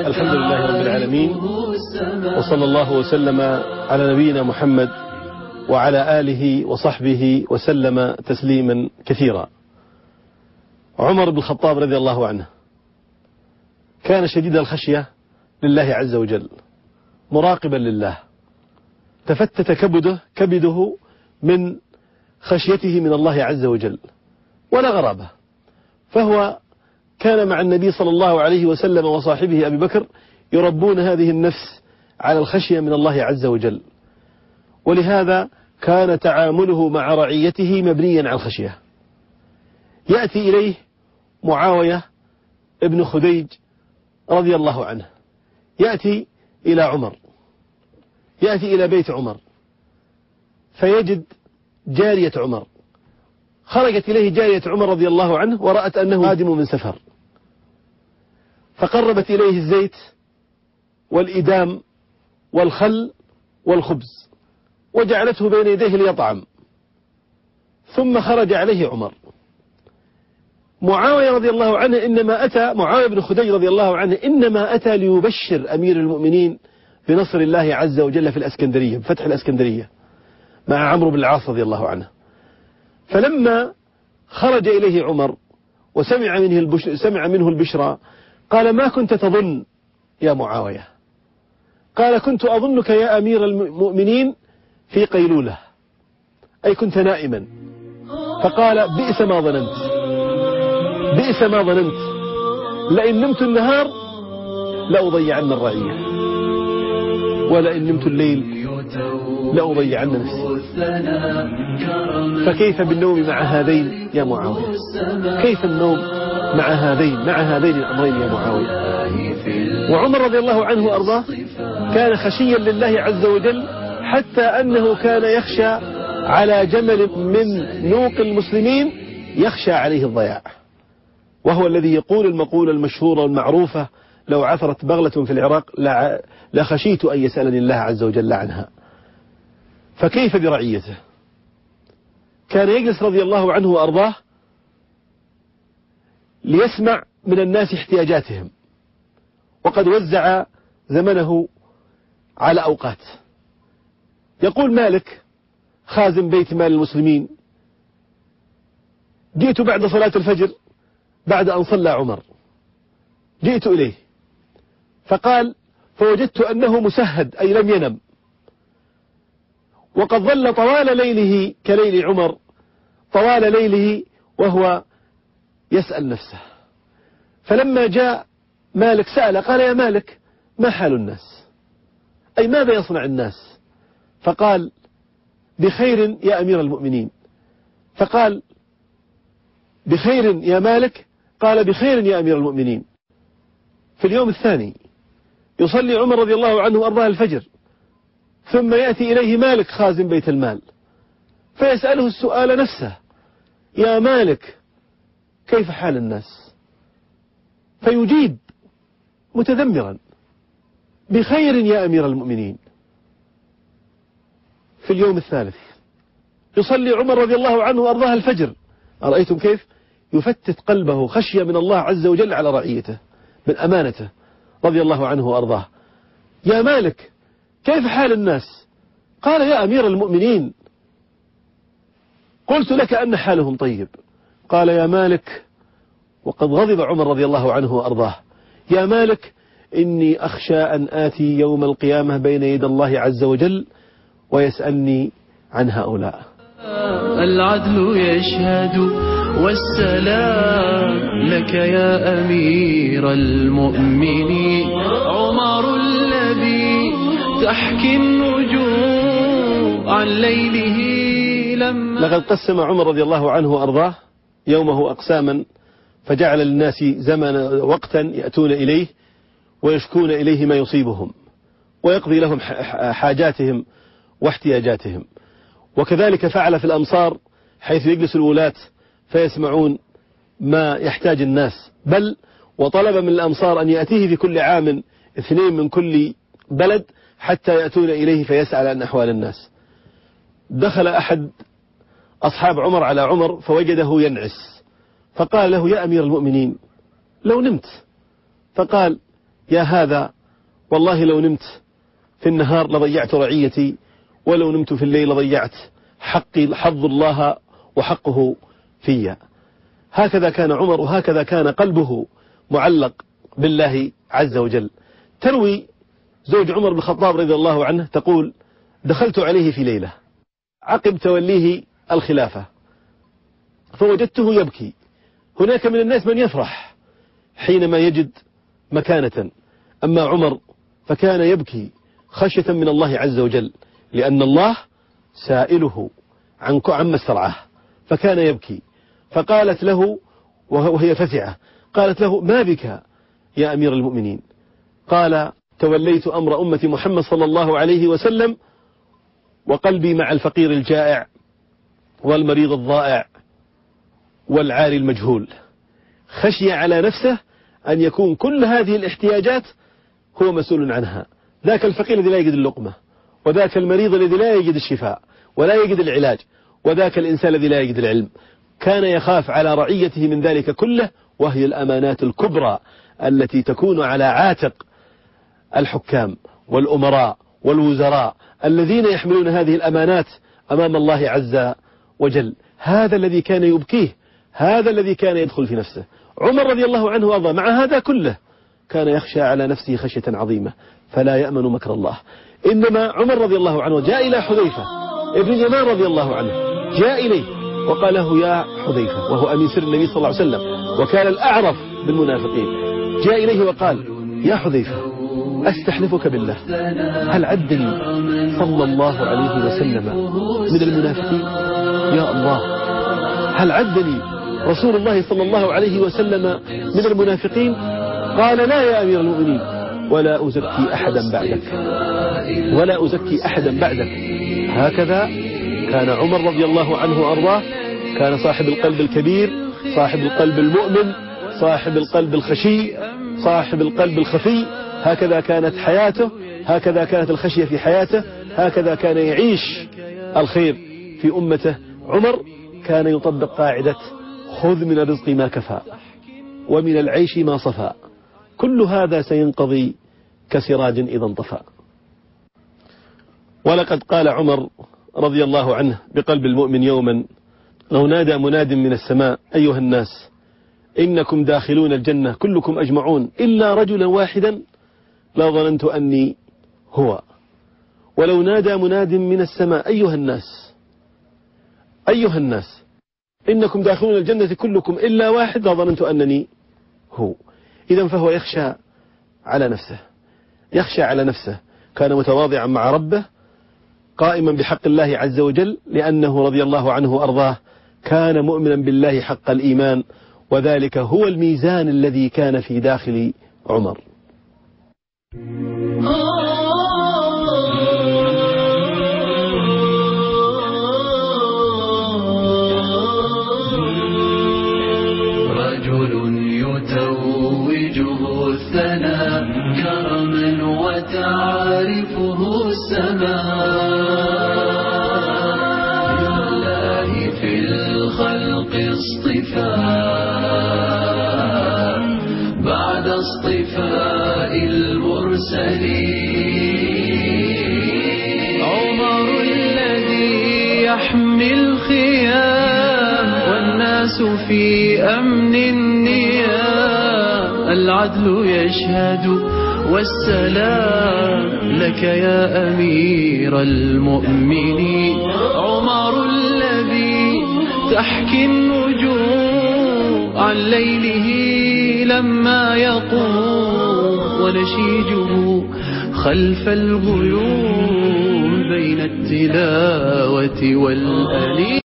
الحمد لله رب العالمين، وصلى الله وسلم على نبينا محمد وعلى آله وصحبه وسلم تسليما كثيرا. عمر بن الخطاب رضي الله عنه كان شديد الخشية لله عز وجل، مراقبا لله، تفتت كبده من خشيته من الله عز وجل، ولا غرابة، فهو كان مع النبي صلى الله عليه وسلم وصاحبه أبي بكر يربون هذه النفس على الخشية من الله عز وجل، ولهذا كان تعامله مع رعيته مبنيا على الخشية. يأتي إليه معاوية ابن خديج رضي الله عنه، يأتي إلى عمر، يأتي إلى بيت عمر، فيجد جارية عمر. خرجت إليه جارية عمر رضي الله عنه ورأت أنه قادم من سفر، فقربت إليه الزيت والإدام والخل والخبز وجعلته بين يديه ليطعم، ثم خرج عليه عمر. معاوية رضي الله عنه معاوية بن خديج رضي الله عنه إنما أتى ليبشر أمير المؤمنين بنصر الله عز وجل في الأسكندرية، بفتح الأسكندرية مع عمرو بن العاص رضي الله عنه. فلما خرج إليه عمر وسمع منه البشرى قال: ما كنت تظن يا معاوية؟ قال: كنت أظنك يا أمير المؤمنين في قيلولة، أي كنت نائما. فقال: بئس ما ظننت، لئن نمت النهار لأضيعن الرعية، ولئن نمت الليل لأضيعن نفسي. فكيف بالنوم مع هذين يا معاوية؟ كيف النوم مع هذين الأمرين يا معاوية؟ وعمر رضي الله عنه وأرضاه كان خشيا لله عز وجل، حتى أنه كان يخشى على جمل من نوق المسلمين، يخشى عليه الضياع، وهو الذي يقول المقولة المشهورة والمعروفة: لو عثرت بغلة في العراق لخشيت أن يسألني الله عز وجل عنها. فكيف برعيته؟ كان يجلس رضي الله عنه وأرضاه ليسمع من الناس احتياجاتهم، وقد وزع زمنه على أوقات. يقول مالك خازن بيت مال المسلمين: جئت بعد صلاة الفجر بعد أن صلى عمر، جئت إليه فقال: فوجدت أنه مسهد، أي لم ينم، وقد ظل طوال ليله كليل عمر، طوال ليله وهو يسأل نفسه. فلما جاء مالك سأل، قال: يا مالك ما حال الناس؟ أي ماذا يصنع الناس؟ فقال: بخير يا أمير المؤمنين. فقال: بخير يا مالك؟ قال: بخير يا أمير المؤمنين. في اليوم الثاني يصلي عمر رضي الله عنه وأرضاه الفجر، ثم يأتي إليه مالك خازن بيت المال فيسأله السؤال نفسه: يا مالك كيف حال الناس؟ فيجيب متذمرا: بخير يا أمير المؤمنين. في اليوم الثالث يصلي عمر رضي الله عنه وأرضاه الفجر، أرأيتم كيف يفتت قلبه خشية من الله عز وجل على رعيته من أمانته رضي الله عنه وأرضاه: يا مالك كيف حال الناس؟ قال: يا أمير المؤمنين قلت لك أن حالهم طيب. قال: يا مالك، وقد غضب عمر رضي الله عنه وأرضاه: يا مالك إني أخشى أن آتي يوم القيامة بين يدي الله عز وجل ويسألني عن هؤلاء. العدل يشهد والسلام لك يا أمير المؤمنين، عمر الذي تحكي النجوم عن ليله لما. لقد قسم عمر رضي الله عنه وأرضاه يومه أقساما، فجعل للناس وقتا يأتون إليه ويشكون إليه ما يصيبهم ويقضي لهم حاجاتهم واحتياجاتهم. وكذلك فعل في الأمصار، حيث يجلس الولاة فيسمعون ما يحتاج الناس، بل وطلب من الأمصار أن يأتيه في كل عام 2 من كل بلد حتى يأتون إليه فيسأل عن أحوال الناس. دخل أحد أصحاب عمر على عمر فوجده ينعس، فقال له: يا أمير المؤمنين لو نمت. فقال: يا هذا والله لو نمت في النهار لضيعت رعيتي، ولو نمت في الليل لضيعت حقي، حظ الله وحقه في. هكذا كان عمر، وهكذا كان قلبه معلق بالله عز وجل. تروي زوج عمر بن الخطاب رضي الله عنه تقول: دخلت عليه في ليلة عقب توليه الخلافة فوجدته يبكي. هناك من الناس من يفرح حينما يجد مكانة، أما عمر فكان يبكي خشية من الله عز وجل، لأن الله سائله عما استرعاه، فكان يبكي. فقالت له وهي فزعة، قالت له: ما بك يا أمير المؤمنين؟ قال: توليت أمر أمة محمد صلى الله عليه وسلم وقلبي مع الفقير الجائع والمريض الضائع والعاري المجهول. خشي على نفسه أن يكون كل هذه الاحتياجات هو مسؤول عنها، ذاك الفقير الذي لا يجد اللقمة، وذاك المريض الذي لا يجد الشفاء ولا يجد العلاج، وذاك الإنسان الذي لا يجد العلم. كان يخاف على رعيته من ذلك كله، وهي الأمانات الكبرى التي تكون على عاتق الحكام والأمراء والوزراء الذين يحملون هذه الأمانات أمام الله عز وجل. هذا الذي كان يبكيه، هذا الذي كان يدخل في نفسه. عمر رضي الله عنه وارضاه مع هذا كله كان يخشى على نفسه خشية عظيمة، فلا يأمن مكر الله. إنما عمر رضي الله عنه جاء إلى حذيفة ابن اليمان رضي الله عنه، جاء إليه وقال له: يا حذيفة، وهو أمين سر النبي صلى الله عليه وسلم وكان الأعرف بالمنافقين، جاء إليه وقال: يا حذيفة، أستحلفك بالله، هل عدني صلى الله عليه وسلم من المنافقين؟ يا الله، هل عدني رسول الله صلى الله عليه وسلم من المنافقين؟ قال: لا يا أمير المؤمنين، ولا أزكي أحدا بعدك، ولا أزكي أحدا بعدك. هكذا كان عمر رضي الله عنه وأرضاه، كان صاحب القلب الكبير، صاحب القلب المؤمن، صاحب القلب الخشي، صاحب القلب الخفي. هكذا كانت حياته، هكذا كانت الخشية في حياته، هكذا كان يعيش الخير في أمته. عمر كان يطبق قاعدة: خذ من الرزق ما كفى ومن العيش ما صفى، كل هذا سينقضي كسراج إذا انطفى. ولقد قال عمر رضي الله عنه بقلب المؤمن يوما: لو نادى مناد من السماء: أيها الناس، إنكم داخلون الجنة كلكم أجمعون إلا رجلا واحدا، لا ظننت أني هو. ولو نادى مناد من السماء: أيها الناس، أيها الناس، إنكم داخلون الجنة كلكم إلا واحد، لا ظننت أنني هو. إذن فهو يخشى على نفسه، يخشى على نفسه. كان متواضعا مع ربه، قائما بحق الله عز وجل، لأنه رضي الله عنه وأرضاه كان مؤمنا بالله حق الإيمان، وذلك هو الميزان الذي كان في داخل عمر. رجل يتوجه الثناء كرما وتعرفه السماء، لله في الخلق اصطفاء بعد اصطفاء المرسلين. عمر الذي يحمي الخيام والناس في أمن النيام، العدل يشهد والسلام لك يا أمير المؤمنين. عمر الذي تحكي النجوم عن ليله لما يقوم، ونشيجه خلف الغيوم بين التلاوة والأنين.